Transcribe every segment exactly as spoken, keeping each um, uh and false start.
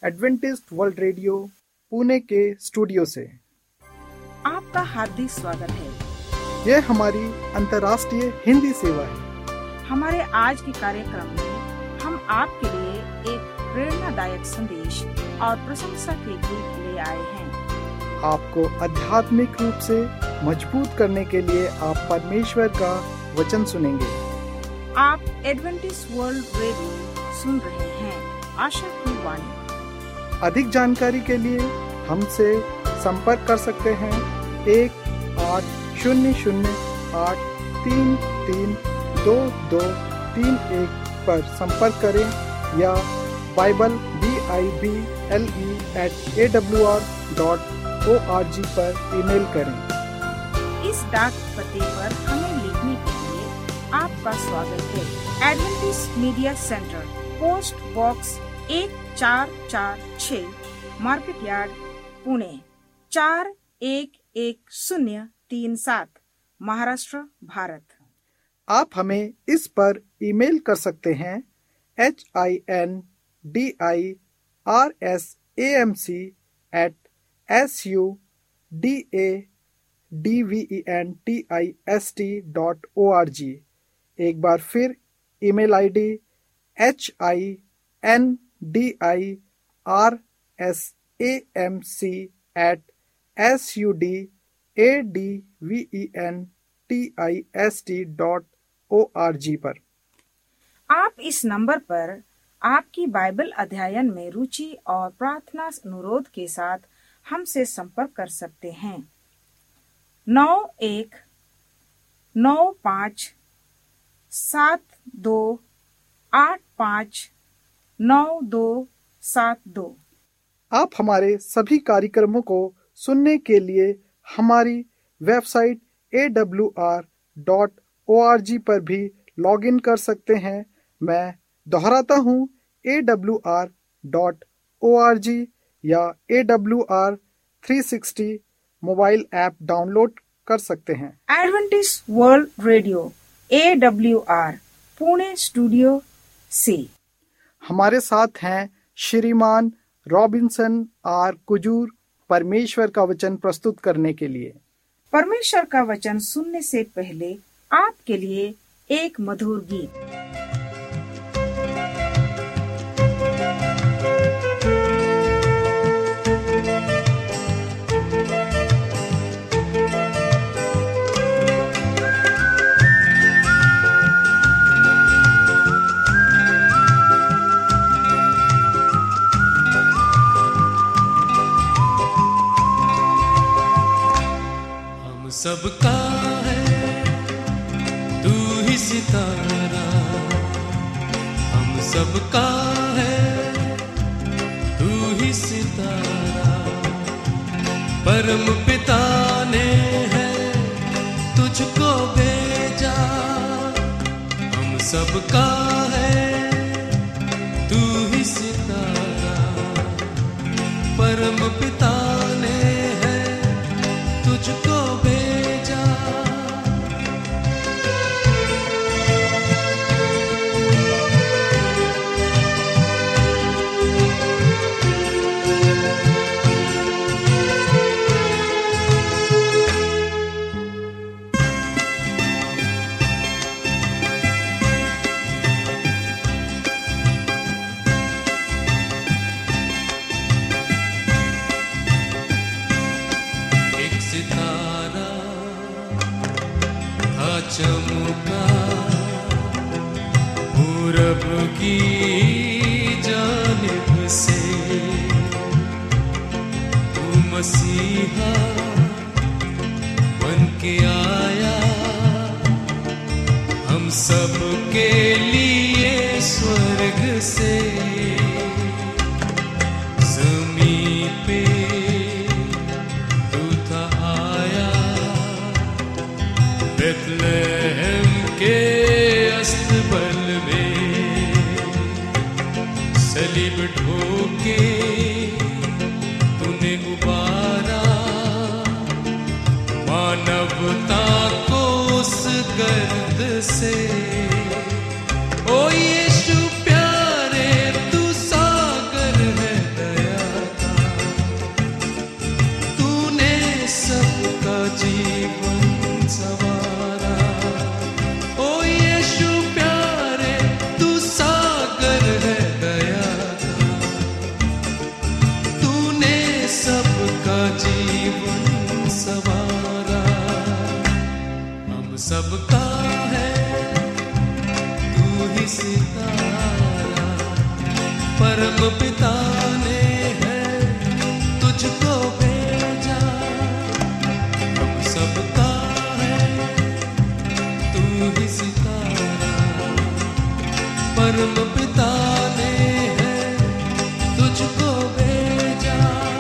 Adventist world radio Pune के studio से आपका हार्दिक स्वागत है। यह हमारी अंतर्राष्ट्रीय हिंदी सेवा है। हमारे आज के कार्यक्रम में हम आपके लिए एक प्रेरणादायक संदेश और प्रशंसा के गीत ले आए हैं। आपको आध्यात्मिक रूप से मजबूत करने के लिए आप परमेश्वर का वचन सुनेंगे। आप एडवेंटिस्ट वर्ल्ड रेडियो सुन रहे हैं, आशा की वाणी। अधिक जानकारी के लिए हमसे संपर्क कर सकते हैं। एक आठ शून्य शून्य आठ तीन तीन दो दो तीन एक पर संपर्क करें या Bible B I B L E at A W R dot O R G पर ईमेल करें। इस डाक पते पर हमें लिखने के लिए आपका स्वागत है। Adventist media centre, post box एक चार चार छः, मार्केट यार्ड, पुणे चार एक एक शून्य तीन सात, महाराष्ट्र, भारत। आप हमें इस पर ईमेल कर सकते हैं H I N D I R S A M C at S U D A D V E N T I S T dot O R G. एक बार फिर email ID H I N D I R S A M C at S U D A D V E N T I S T dot O R G पर। आप इस number पर आपकी Bible अध्ययन में रुचि और प्रार्थना अनुरोध के साथ हमसे संपर्क कर सकते हैं। नौ एक नौ पाँच सात दो आठ पाँच नौ दो सात दो। आप हमारे सभी कार्यक्रमों को सुनने के लिए हमारी website A W R dot O R G पर भी लॉग इन कर सकते हैं। मैं दोहराता हूँ, A W R dot O R G या A W R three sixty mobile app download कर सकते हैं। Adventist world radio A W R Pune studio से हमारे साथ हैं श्रीमान रॉबिन्सन आर कुजूर, परमेश्वर का वचन प्रस्तुत करने के लिए। परमेश्वर का वचन सुनने से पहले आपके लिए एक मधुर गीत। सबका है तू ही सितारा, हम सबका है तू ही सितारा, परम पिता ने है तुझको भेजा, हम सबका है तू ही सितारा, परम पिता ने है तुझको भेजा। चमका पूरब की जानिब से, तू मसीहा बन के आया, हम सब के लिए स्वर्ग से ज़मीं पे तू था आया, बेथलेहम के अस्तबल में सलीब ढोके तूने उबारा, मानवता को उस गर्द से। ओ यीशु प्यारे, तू सागर है दया सबका है तू ही सितारा, परम पिता ने है तुझको भेजा। हम सबका है तू ही सितारा, परम पिता ने है तुझको भेजा।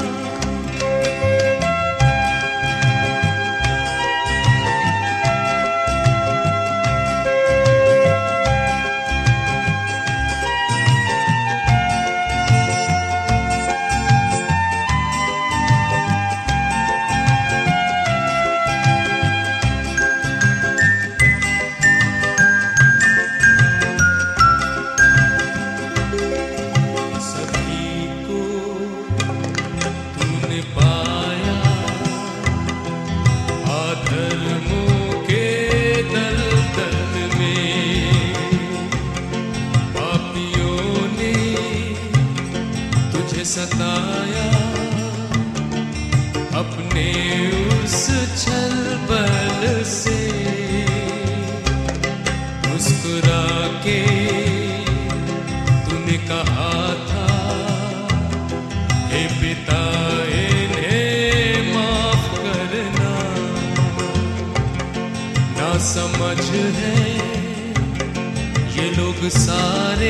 सताया अपने उस छल बल से, मुस्कुरा के तूने कहा था हे पिता इन्हें माफ करना। ना समझ है ये लोग सारे,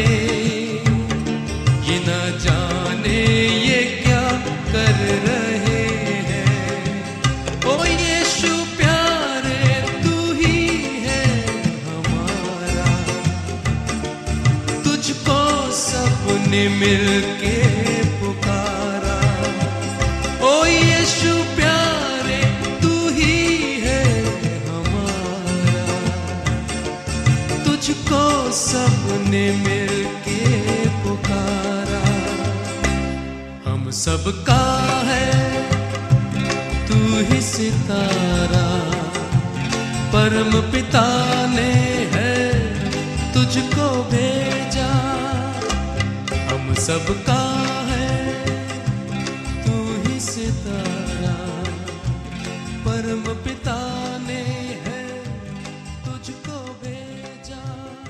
ये न जाने ये क्या कर रहे हैं। ओ यीशु प्यारे तू ही है हमारा, तुझको सबने मिलके पुकारा। ओ यीशु प्यारे तू ही है हमारा, तुझको सबने मिलके पुकारा। हम सबका है तू ही सितारा, परम पिता ने है तुझको भेजा। हम सबका है तू ही सितारा, परम पिता ने है तुझको भेजा।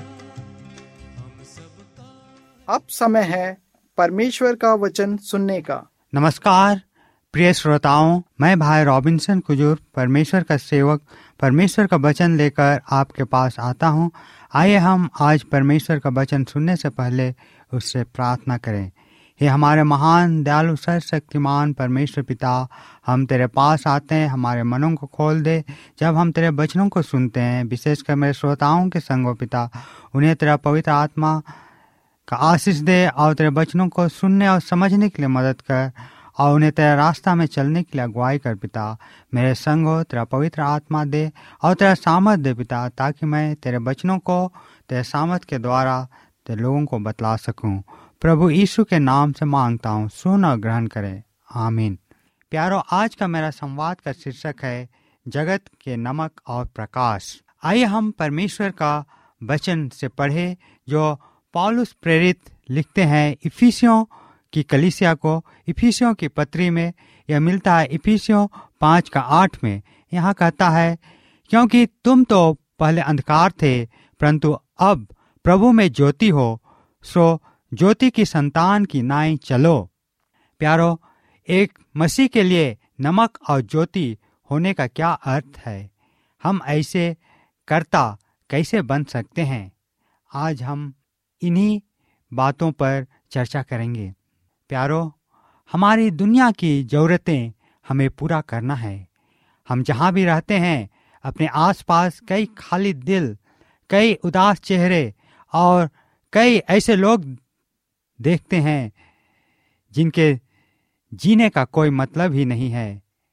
हम सबका। अब समय है परमेश्वर का वचन सुनने का। नमस्कार प्रिय श्रोताओं, मैं भाई रॉबिन्सन कुजूर परमेश्वर का सेवक परमेश्वर का वचन लेकर आपके पास आता हूं। आइए हम आज परमेश्वर का वचन सुनने से पहले उससे प्रार्थना करें। हे हमारे महान दयालु सर्वशक्तिमान परमेश्वर पिता, हम तेरे पास आते हैं, हमारे मनों को खोल दे। जब हम तेरे वचनों को सुनते हैं, विशेषकर मेरे श्रोताओं के संगो पिता, उन्हें तेरा पवित्र आत्मा का आशीष दे और तेरे वचनों को सुनने और समझने के लिए मदद कर और उन्हें तेरा रास्ता में चलने के लिए अगुवाई कर पिता। मेरे संग हो, तेरा पवित्र आत्मा दे और तेरा सामर्थ दे पिता, ताकि मैं तेरे वचनों को तेरे सामर्थ के द्वारा तेरे लोगों को बतला सकूं। प्रभु यीशु के नाम से मांगता हूँ, सुन और ग्रहण करें, आमीन। प्यारो, आज का मेरा संवाद का शीर्षक है जगत के नमक और प्रकाश। आइए हम परमेश्वर का वचन से पढ़े जो पौलुस प्रेरित लिखते हैं इफिसियों की कलीसिया को। इफिसियों की पत्री में यह मिलता है इफिसियों पाँच का आठ में। यहाँ कहता है, क्योंकि तुम तो पहले अंधकार थे परंतु अब प्रभु में ज्योति हो, सो ज्योति की संतान की नाई चलो। प्यारो, एक मसीह के लिए नमक और ज्योति होने का क्या अर्थ है? हम ऐसे कर्ता कैसे बन सकते हैं? आज हम इन्हीं बातों पर चर्चा करेंगे। प्यारो, हमारी दुनिया की ज़रूरतें हमें पूरा करना है। हम जहाँ भी रहते हैं, अपने आसपास कई खाली दिल, कई उदास चेहरे और कई ऐसे लोग देखते हैं जिनके जीने का कोई मतलब ही नहीं है।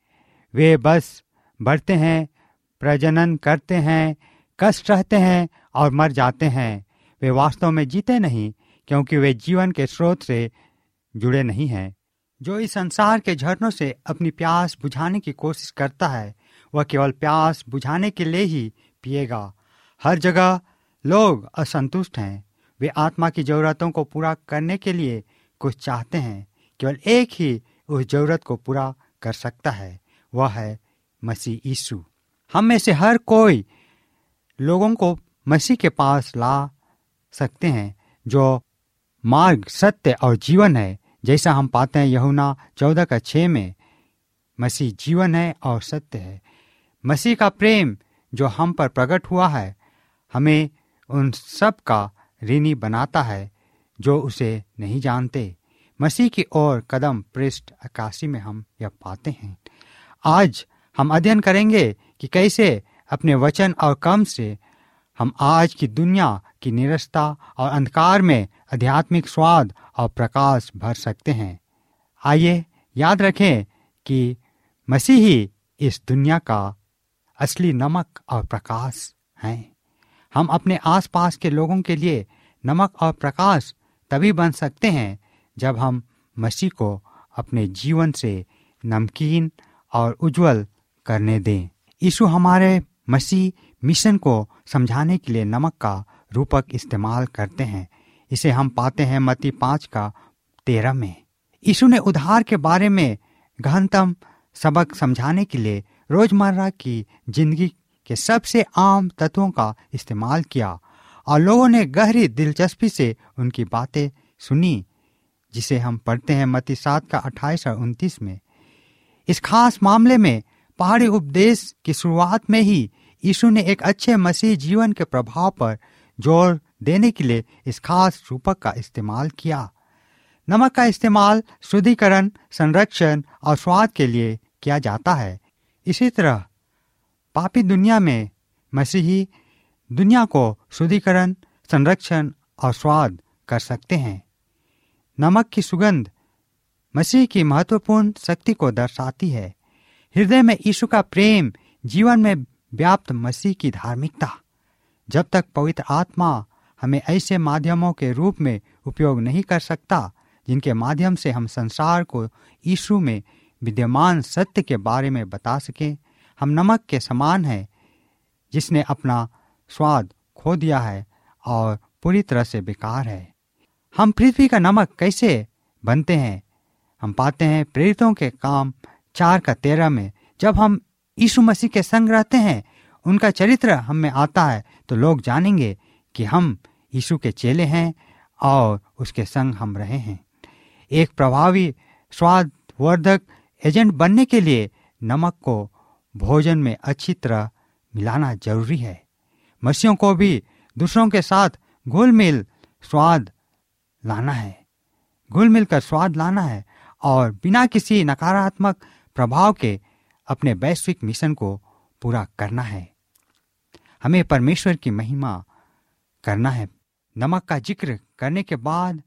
वे बस बढ़ते हैं, प्रजनन करते हैं, कष्ट रहते हैं और मर जाते हैं। वे वास्तव में जीते नहीं, क्योंकि वे जीवन के स्रोत से जुड़े नहीं हैं। जो इस संसार के झरनों से अपनी प्यास बुझाने की कोशिश करता है, वह केवल प्यास बुझाने के लिए ही पिएगा। हर जगह लोग असंतुष्ट हैं। वे आत्मा की जरूरतों को पूरा करने के लिए कुछ चाहते हैं। केवल एक ही उस जरूरत को पूरा कर सकता है, वह है मसीह यीशु। हम में से हर कोई लोगों को मसीह के पास ला सकते हैं, जो मार्ग, सत्य और जीवन है। जैसा हम पाते हैं यूहन्ना चौदह का छः में, मसीह जीवन है और सत्य है। मसीह का प्रेम जो हम पर प्रकट हुआ है, हमें उन सब का ऋणी बनाता है जो उसे नहीं जानते। मसीह की ओर कदम पृष्ठ इक्यासी में हम यह पाते हैं। आज हम अध्ययन करेंगे कि कैसे अपने वचन और काम से हम आज की दुनिया की निरस्ता और अंधकार में आध्यात्मिक स्वाद और प्रकाश भर सकते हैं। आइए याद रखें कि मसीह ही इस दुनिया का असली नमक और प्रकाश हैं। हम अपने आसपास के लोगों के लिए नमक और प्रकाश तभी बन सकते हैं जब हम मसीह को अपने जीवन से नमकीन और उज्जवल करने दें। यीशु हमारे मसीह मिशन को समझाने के लिए नमक का रूपक इस्तेमाल करते हैं। इसे हम पाते हैं मत्ती पाँच का तेरह में। यीशु ने उद्धार के बारे में गहनतम सबक समझाने के लिए रोजमर्रा की जिंदगी के सबसे आम तत्वों का इस्तेमाल किया और लोगों ने गहरी दिलचस्पी से उनकी बातें सुनी, जिसे हम पढ़ते हैं मत्ती सात का अट्ठाईस और उनतीस में। इस खास मामले में पहाड़ी उपदेश की शुरुआत में ही यीशु ने एक अच्छे मसीह जीवन के प्रभाव पर जोर देने के लिए इस खास रूपक का इस्तेमाल किया। नमक का इस्तेमाल शुद्धिकरण, संरक्षण और स्वाद के लिए किया जाता है। इसी तरह पापी दुनिया में मसीही दुनिया को शुद्धिकरण, संरक्षण और स्वाद कर सकते हैं। नमक की सुगंध मसीह की महत्वपूर्ण शक्ति को दर्शाती है। हृदय में यीशु का प्रेम, जीवन में व्याप्त मसीह की धार्मिकता। जब तक पवित्र आत्मा हमें ऐसे माध्यमों के रूप में उपयोग नहीं कर सकता जिनके माध्यम से हम संसार को यीशु में विद्यमान सत्य के बारे में बता सकें, हम नमक के समान हैं जिसने अपना स्वाद खो दिया है और पूरी तरह से बेकार है। हम पृथ्वी का नमक कैसे बनते हैं? हम पाते हैं प्रेरितों के काम चार का तेरह में, जब हम यीशु मसीह के संग रहते हैं, उनका चरित्र हम में आता है, तो लोग जानेंगे कि हम यीशु के चेले हैं और उसके संग हम रहे हैं। एक प्रभावी स्वादवर्धक एजेंट बनने के लिए नमक को भोजन में अच्छी तरह मिलाना जरूरी है। मसीहों को भी दूसरों के साथ घुल मिल स्वाद लाना है, घुल मिल कर स्वाद लाना है और बिना किसी नकारात्मक प्रभाव के अपने वैश्विक मिशन को पूरा करना है। हमें परमेश्वर की महिमा करना है। नमक का जिक्र करने के बाद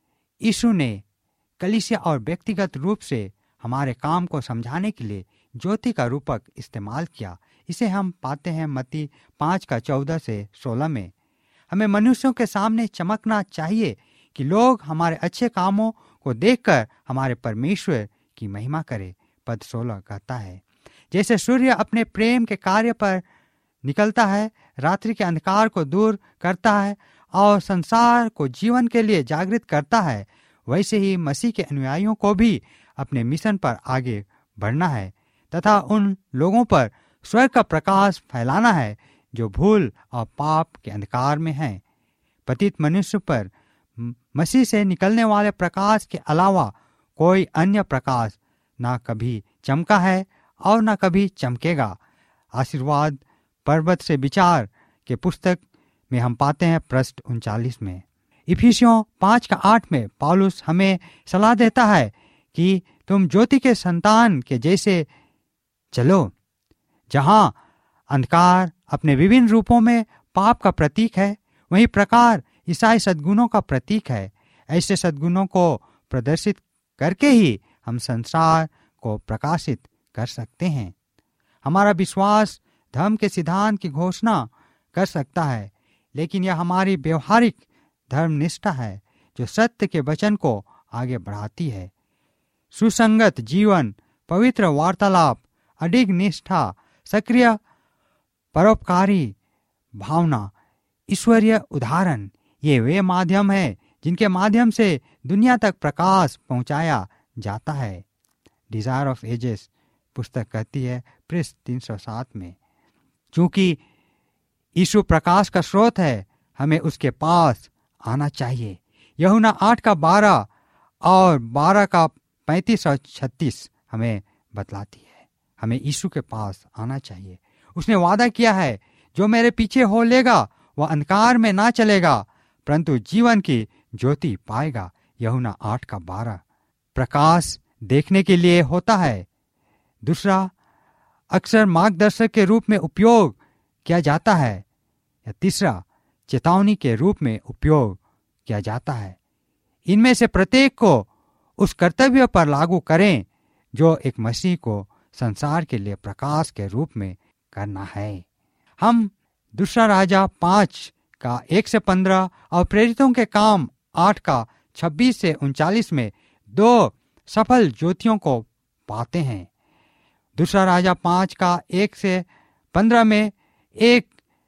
यीशु ने कलीसिया और व्यक्तिगत रूप से हमारे काम को समझाने के लिए ज्योति का रूपक इस्तेमाल किया। इसे हम पाते हैं मत्ती पाँच का चौदह से सोलह में। हमें मनुष्यों के सामने चमकना चाहिए कि लोग हमारे अच्छे कामों को देखकर हमारे परमेश्वर की महिमा करे। पद सोलह कहता है, जैसे सूर्य अपने प्रेम के कार्य पर निकलता है, रात्रि के अंधकार को दूर करता है और संसार को जीवन के लिए जागृत करता है, वैसे ही मसीह के अनुयायियों को भी अपने मिशन पर आगे बढ़ना है तथा उन लोगों पर स्वर्ग का प्रकाश फैलाना है जो भूल और पाप के अंधकार में हैं। पतित मनुष्य पर मसीह से निकलने वाले प्रकाश के अलावा कोई अन्य प्रकाश ना कभी चमका है और ना कभी चमकेगा। आशीर्वाद पर्वत से विचार के पुस्तक में हम पाते हैं पृष्ठ उनचालीस में। इफिसियों पाँच का आठ में पौलुस हमें सलाह देता है कि तुम ज्योति के संतान के जैसे चलो। जहां अंधकार अपने विभिन्न रूपों में पाप का प्रतीक है, वहीं प्रकार ईसाई सद्गुणों का प्रतीक है। ऐसे सद्गुणों को प्रदर्शित करके ही हम संसार को प्रकाशित कर सकते हैं। हमारा विश्वास धर्म के सिद्धांत की घोषणा कर सकता है, लेकिन यह हमारी व्यवहारिक धर्मनिष्ठा है जो सत्य के वचन को आगे बढ़ाती है। सुसंगत जीवन, पवित्र वार्तालाप, अडिग निष्ठा, सक्रिय परोपकारी भावना, ईश्वरीय उदाहरण, ये वे माध्यम हैं जिनके माध्यम से दुनिया तक प्रकाश पहुंचाया जाता है। डिजायर ऑफ एजेस पुस्तक कहती है पृष्ठ तीन सौ सात में, चूंकि यीशु प्रकाश का स्रोत है, हमें उसके पास आना चाहिए। यूहन्ना आठ का बारह और बारह का पैंतीस और छत्तीस हमें बतलाती है, हमें यीशु के पास आना चाहिए। उसने वादा किया है, जो मेरे पीछे हो लेगा वह अंधकार में ना चलेगा परंतु जीवन की ज्योति पाएगा। यूहन्ना आठ का बारह। प्रकाश देखने के लिए होता है। दूसरा, अक्सर मार्गदर्शक के रूप में उपयोग किया जाता है। या तीसरा, चेतावनी के रूप में उपयोग किया जाता है। इनमें से प्रत्येक को उस कर्तव्य पर लागू करें जो एक मसीह को संसार के लिए प्रकाश के रूप में करना है। हम दूसरा राजा पांच का एक से पंद्रह और प्रेरितों के काम आठ का छब्बीस से उनचालीस में दो सफल ज्योतियों को पाते हैं। दूसरा राजा पांच का एक से पंद्रह में एक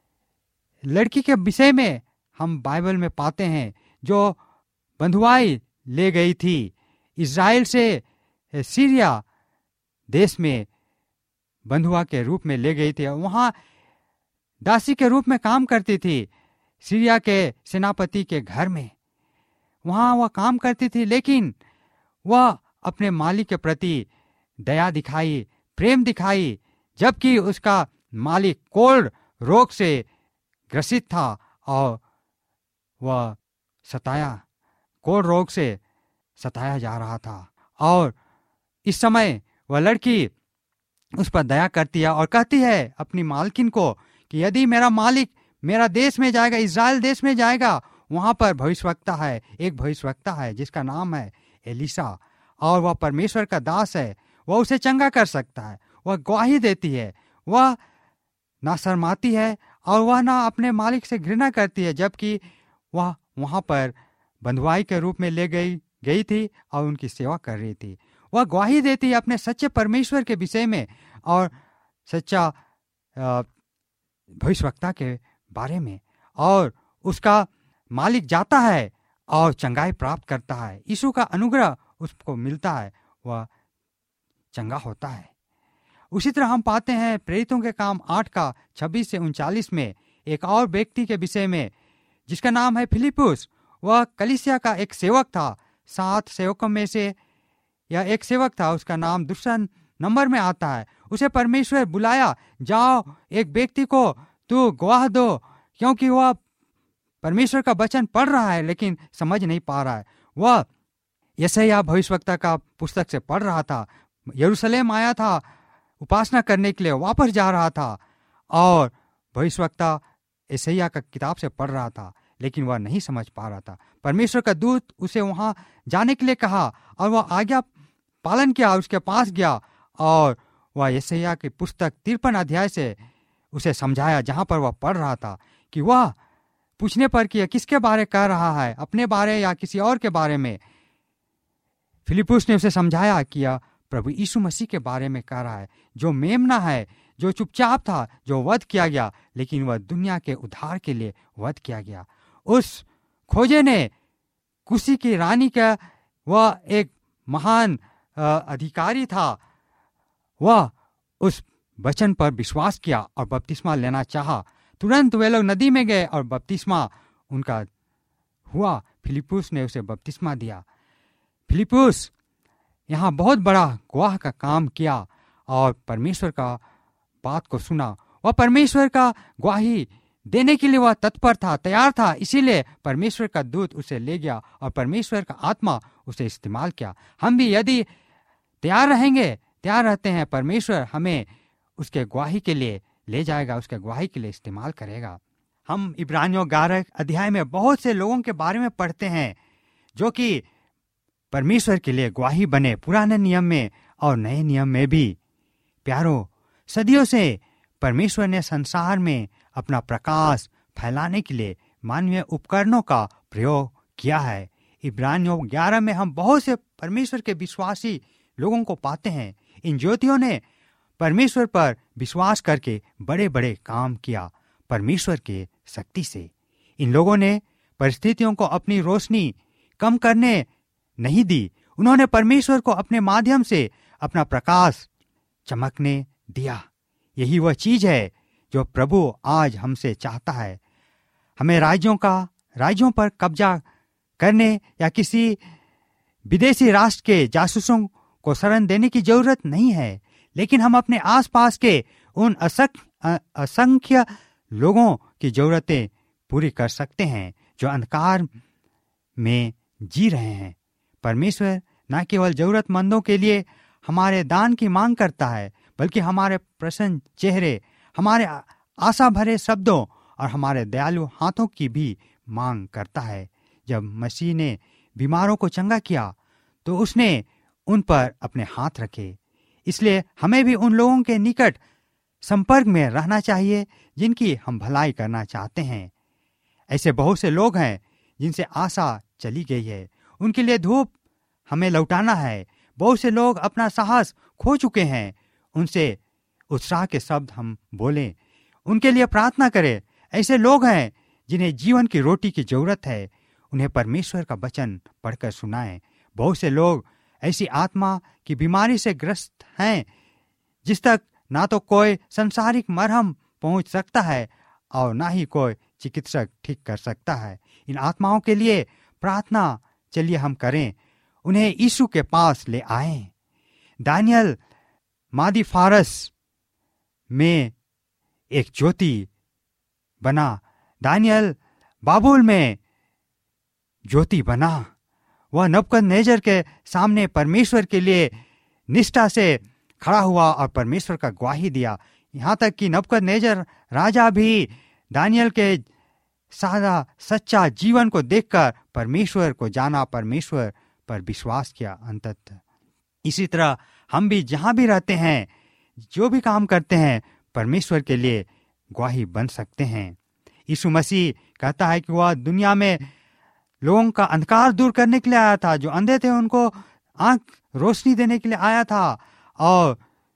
लड़की के विषय में हम बाइबल में पाते हैं जो बंधुआई ले गई थी। इज़राइल से सीरिया देश में बंधुआ के रूप में ले गई थी। वहां दासी के रूप में काम करती थी सीरिया के सेनापति के घर में। वहां वह काम करती थी, लेकिन वह अपने मालिक के प्रति दया दिखाई, प्रेम दिखाई, जबकि उसका मालिक कोढ़ रोग से ग्रसित था और वह सताया कोढ़ रोग से सताया जा रहा था। और इस समय वह लड़की उस पर दया करती है और कहती है अपनी मालकिन को कि यदि मेरा मालिक मेरा देश में जाएगा, इज़राइल देश में जाएगा, वहां पर भविष्यवक्ता है, एक भविष्यवक्ता है जिसका नाम है एलिशा, और वह परमेश्वर का दास है, वह उसे चंगा कर सकता है। वह गवाही देती है, वह ना शर्माती है और वह ना अपने मालिक से घृणा करती है, जबकि वह वहां पर बंधुआई के रूप में ले गई गई थी और उनकी सेवा कर रही थी। वह गवाही देती है अपने सच्चे परमेश्वर के विषय में और सच्चा भविष्यवक्ता के बारे में, और उसका मालिक जाता है और चंगाई प्राप्त करता है। यीशु का अनुग्रह उसको मिलता है, वह चंगा होता है। उसी तरह हम पाते हैं प्रेरितों के काम आठ का छब्बीस से उनचालीस में एक और व्यक्ति के विषय में जिसका नाम है फिलिपुस। वह कलीसिया का एक सेवक था। सात सेवकों में से यह एक सेवक था, उसका नाम दूसरा नंबर में आता है। उसे परमेश्वर बुलाया, जाओ एक व्यक्ति को तू गवाह दो, क्योंकि वह परमेश्वर का वचन पढ़ रहा है लेकिन समझ नहीं पा रहा है। वह यशायाह भविष्यवक्ता का पुस्तक से पढ़ रहा था, यरूशलेम आया था उपासना करने के लिए, वापस जा रहा था और भविष्यवक्ता यशायाह का किताब से पढ़ रहा था, लेकिन वह नहीं समझ पा रहा था। परमेश्वर का दूत उसे वहां जाने के लिए कहा और वह आज्ञा पालन किया, उसके पास गया और वह यशायाह की पुस्तक तिरपन अध्याय से उसे समझाया, जहां पर वह पढ़ रहा था, कि वह पूछने पर कि किसके बारे कह रहा है, अपने बारे या किसी और के बारे में। फिलिपुस ने उसे समझाया कि यह प्रभु यीशु मसीह के बारे में कह रहा है, जो मेमना है, जो चुपचाप था, जो वध किया गया, लेकिन वह दुनिया के उद्धार के लिए वध किया गया। उस खोजे ने कुशी की रानी का, वह एक महान अधिकारी था, वह उस वचन पर विश्वास किया और बपतिस्मा लेना चाहा। तुरंत वे लोग नदी में गए और बपतिस्मा उनका हुआ। फिलिपुस ने उसे बपतिस्मा दिया। फिलिपुस यहाँ बहुत बड़ा गवाह का काम किया और परमेश्वर का बात को सुना। वह परमेश्वर का गवाही देने के लिए वह तत्पर था, तैयार था, इसीलिए परमेश्वर का दूत उसे ले गया और परमेश्वर का आत्मा उसे इस्तेमाल किया। हम भी यदि तैयार रहेंगे, तैयार रहते हैं, परमेश्वर हमें उसके गवाही के लिए ले जाएगा, उसके गवाही के लिए इस्तेमाल करेगा। हम इब्रानियों ग्यारह अध्याय में बहुत से लोगों के बारे में पढ़ते हैं जो कि परमेश्वर के लिए गवाही बने, पुराने नियम में और नए नियम में भी। प्यारो, सदियों से परमेश्वर ने संसार में अपना प्रकाश फैलाने के लिए मानवीय उपकरणों का प्रयोग किया है। इब्रानियों ग्यारह में हम बहुत से परमेश्वर के विश्वासी लोगों को पाते हैं। इन ज्योतियों ने परमेश्वर पर विश्वास करके बड़े बड़े काम किया परमेश्वर के शक्ति से। इन लोगों ने परिस्थितियों को अपनी रोशनी कम करने नहीं दी, उन्होंने परमेश्वर को अपने माध्यम से अपना प्रकाश चमकने दिया। यही वह चीज है जो प्रभु आज हमसे चाहता है। हमें राज्यों का राज्यों पर कब्जा करने या किसी विदेशी राष्ट्र के जासूसों को शरण देने की जरूरत नहीं है, लेकिन हम अपने आसपास के उन असंख्य लोगों की जरूरतें पूरी कर सकते हैं जो अंधकार में जी रहे हैं। परमेश्वर न केवल जरूरतमंदों के लिए हमारे दान की मांग करता है, बल्कि हमारे प्रसन्न चेहरे, हमारे आशा भरे शब्दों और हमारे दयालु हाथों की भी मांग करता है। जब मसीह ने बीमारों को चंगा किया तो उसने उन पर अपने हाथ रखे। इसलिए हमें भी उन लोगों के निकट संपर्क में रहना चाहिए जिनकी हम भलाई करना चाहते हैं। ऐसे बहुत से लोग हैं जिनसे आशा चली गई है, उनके लिए धूप हमें लौटाना है। बहुत से लोग अपना साहस खो चुके हैं, उनसे उत्साह के शब्द हम बोलें, उनके लिए प्रार्थना करें। ऐसे लोग हैं जिन्हें जीवन की रोटी की जरूरत है, उन्हें परमेश्वर का वचन पढ़कर सुनाएं। बहुत से लोग ऐसी आत्मा की बीमारी से ग्रस्त हैं जिस तक ना तो कोई संसारिक मरहम पहुंच सकता है और ना ही कोई चिकित्सक ठीक कर सकता है। इन आत्माओं के लिए प्रार्थना चलिए हम करें, उन्हें यीशु के पास ले आएं। दानियल मादी फारस में एक ज्योति बना, दानियल बाबुल में ज्योति बना। वह नबूकदनेस्सर के सामने परमेश्वर के लिए निष्ठा से खड़ा हुआ और परमेश्वर का गवाही दिया। यहाँ तक कि नबूकदनेस्सर राजा भी दानियल के सादा सच्चा जीवन को देखकर परमेश्वर को जाना, परमेश्वर पर विश्वास किया अंततः। इसी तरह हम भी जहाँ भी रहते हैं, जो भी काम करते हैं, परमेश्वर के लिए गवाही बन सकते हैं। यीशु मसीह कहता है कि वह दुनिया में लोगों का अंधकार दूर करने के लिए आया था, जो अंधे थे उनको आंख रोशनी देने के लिए आया था और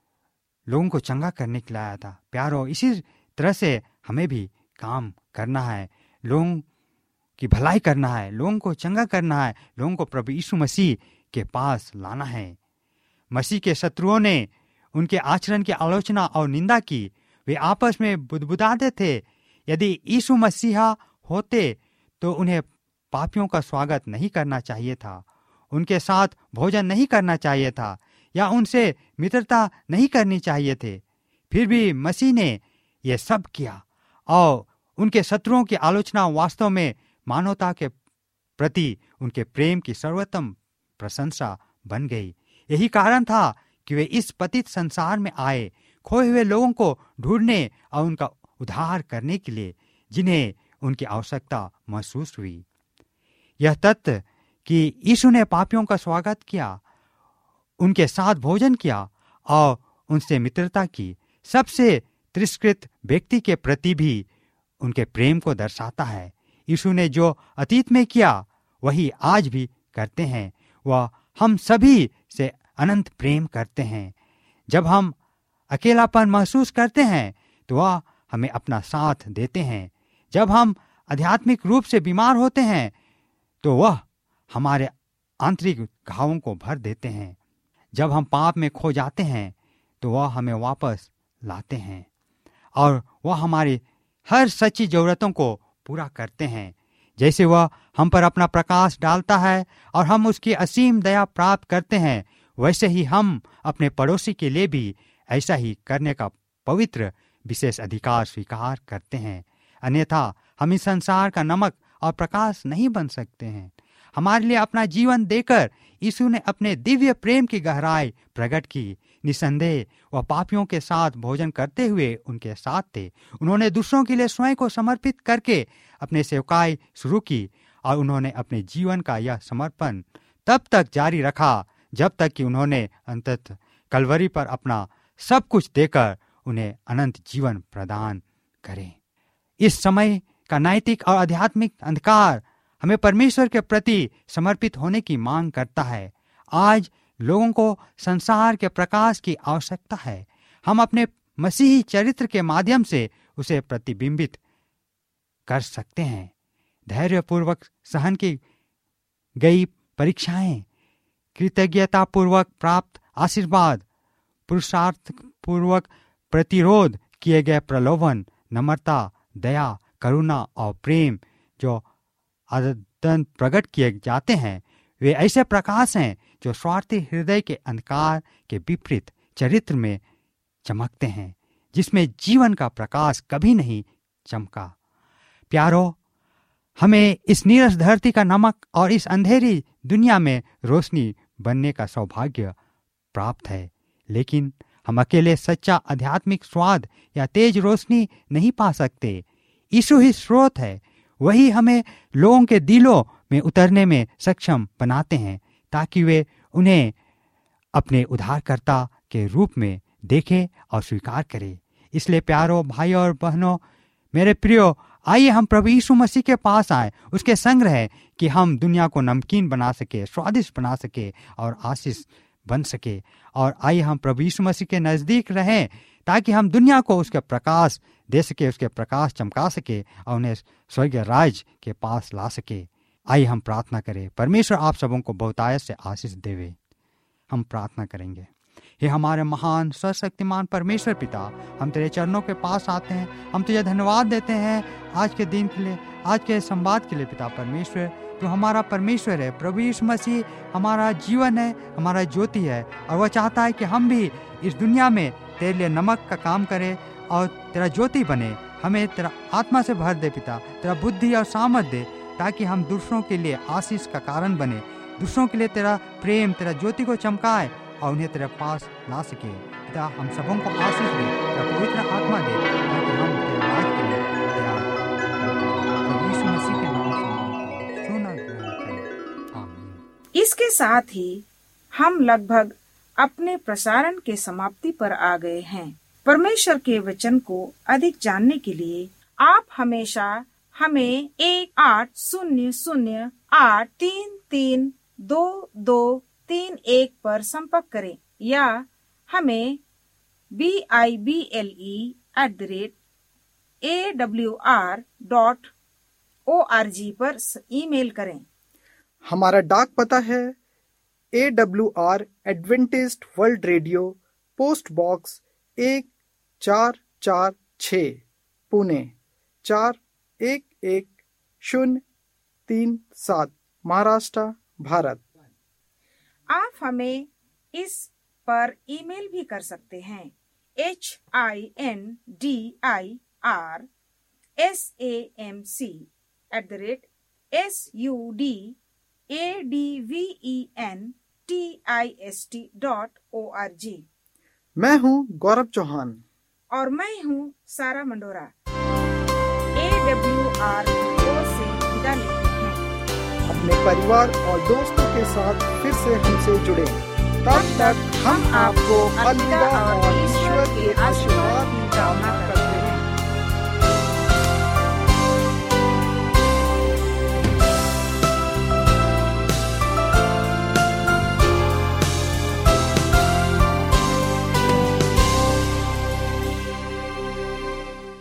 लोगों को चंगा करने के लिए आया था। प्यारो, इसी तरह से हमें भी काम करना है, लोगों की भलाई करना है, लोगों को चंगा करना है, लोगों को प्रभु यीशु मसीह के पास लाना है। मसीह के शत्रुओं ने उनके आचरण की आलोचना और निंदा की। वे आपस में बुदबुदाते थे। यदि यीशु मसीहा होते तो उन्हें पापियों का स्वागत नहीं करना चाहिए था, उनके साथ भोजन नहीं करना चाहिए था या उनसे मित्रता नहीं करनी चाहिए थे। फिर भी मसीह ने यह सब किया और उनके शत्रुओं की आलोचना वास्तव में मानवता के प्रति उनके प्रेम की सर्वोत्तम प्रशंसा बन गई। यही कारण था कि वे इस पतित संसार में आए, खोए हुए लोगों को ढूंढने और उनका उद्धार करने के लिए, जिन्हें उनकी आवश्यकता महसूस हुई। यह तथ्य कि यीशु ने पापियों का स्वागत किया, उनके साथ भोजन किया और उनसे मित्रता की, सबसे तिरस्कृत व्यक्ति के प्रति भी उनके प्रेम को दर्शाता है। यीशु ने जो अतीत में किया वही आज भी करते हैं। वह हम सभी से अनंत प्रेम करते हैं। जब हम अकेलापन महसूस करते हैं तो वह हमें अपना साथ देते हैं। जब हम आध्यात्मिक रूप से बीमार होते हैं तो वह हमारे आंतरिक घावों को भर देते हैं। जब हम पाप में खो जाते हैं तो वह हमें वापस लाते हैं और वह हमारी हर सच्ची जरूरतों को पूरा करते हैं। जैसे वह हम पर अपना प्रकाश डालता है और हम उसकी असीम दया प्राप्त करते हैं, वैसे ही हम अपने पड़ोसी के लिए भी ऐसा ही करने का पवित्र विशेष अधिकार स्वीकार करते हैं। अन्यथा हम इस संसार का नमक और प्रकाश नहीं बन सकते हैं। हमारे लिए अपना जीवन देकर यीशु ने अपने दिव्य प्रेम की गहराई प्रकट की। निसंदेह वह पापियों के साथ भोजन करते हुए उनके साथ थे। उन्होंने दूसरों के लिए स्वयं को समर्पित करके अपने सेवकाई शुरू की और उन्होंने अपने जीवन का यह समर्पण तब तक जारी रखा जब तक कि उन्होंने अंततः कलवरी पर अपना सब कुछ देकर उन्हें अनंत जीवन प्रदान करें। इस समय का नैतिक और आध्यात्मिक अंधकार हमें परमेश्वर के प्रति समर्पित होने की मांग करता है। आज लोगों को संसार के प्रकाश की आवश्यकता है। हम अपने मसीही चरित्र के माध्यम से उसे प्रतिबिंबित कर सकते हैं। धैर्यपूर्वक सहन की गई परीक्षाएं, कृतज्ञतापूर्वक प्राप्त आशीर्वाद, पुरुषार्थ पूर्वक प्रतिरोध किए गए प्रलोभन, नम्रता, दया, करुणा और प्रेम जो अदंत प्रकट किए जाते हैं, वे ऐसे प्रकाश हैं जो स्वार्थी हृदय के अंधकार के विपरीत चरित्र में चमकते हैं, जिसमें जीवन का प्रकाश कभी नहीं चमका। प्यारो, हमें इस नीरस धरती का नमक और इस अंधेरी दुनिया में रोशनी बनने का सौभाग्य प्राप्त है, लेकिन हम अकेले सच्चा आध्यात्मिक स्वाद या तेज रोशनी नहीं पा सकते। यीशु ही स्रोत है, वही हमें लोगों के दिलों में उतरने में सक्षम बनाते हैं ताकि वे उन्हें अपने उद्धारकर्ता के रूप में देखें और स्वीकार करें। इसलिए प्यारो भाई और बहनों, मेरे प्रियो, आइए हम प्रभु यीशु मसीह के पास आए, उसके संग रहे कि हम दुनिया को नमकीन बना सके, स्वादिष्ट बना सके और आशीष बन सके। और आइए हम प्रभु यीशु मसीह के नज़दीक रहें ताकि हम दुनिया को उसके प्रकाश दे सके, उसके प्रकाश चमका सके और उन्हें स्वर्गीय राज के पास ला सके। आइए हम प्रार्थना करें। परमेश्वर आप सबों को बहुतायत से आशीष देवे। हम प्रार्थना करेंगे। हे हमारे महान सर्वशक्तिमान परमेश्वर पिता, हम तेरे चरणों के पास आते हैं, हम तुझे धन्यवाद देते हैं आज के दिन के लिए, आज के संवाद के लिए। पिता परमेश्वर, तू हमारा परमेश्वर है। प्रभु यीशु मसीह हमारा जीवन है, हमारा ज्योति है, और वह चाहता है कि हम भी इस दुनिया में तेरे लिए नमक का काम करें और तेरा ज्योति बने। हमें तेरा आत्मा से भर दे पिता, तेरा बुद्धि और सामर्थ दे, ताकि हम दूसरों के लिए आशीष का कारण बने, दूसरों के लिए तेरा प्रेम, तेरा ज्योति को चमकाए और उन्हें तेरे पास ला सके। पिता, हम सबों को आशीष दे, तेरा पवित्र आत्मा दे, ताकि हम तेरे राज के लिए तैयार प्रभु यीशु मसीह के नाम से सुना ग्रहण करें। आमीन। इसके साथ ही हम लगभग अपने प्रसारण के समाप्ति पर आ गए हैं। परमेश्वर के वचन को अधिक जानने के लिए आप हमेशा हमें एक आठ शून्य शून्य आठ तीन तीन दो दो तीन एक पर संपर्क करें या हमें B I B L E at the rate A W R dot O R G पर ईमेल करें। हमारा डाक पता है A W R Adventist world radio, post box एक चार चार छ, पुणे चार एक एक शून्य तीन सात, महाराष्ट्र, भारत। आप हमें इस पर ईमेल भी कर सकते हैं। H I N D I R S A M C at the rate S U D A D V E N T I S T dot O R G. मैं हूँ गौरव चौहान और मैं हूँ सारा मंडोरा। ए डब्ल्यू आर से विदा लेते हैं। अपने परिवार और दोस्तों के साथ फिर से हमसे जुड़े। तब तक हम आपको अलविदा और ईश्वर के आशीर्वाद की कामना करते हैं।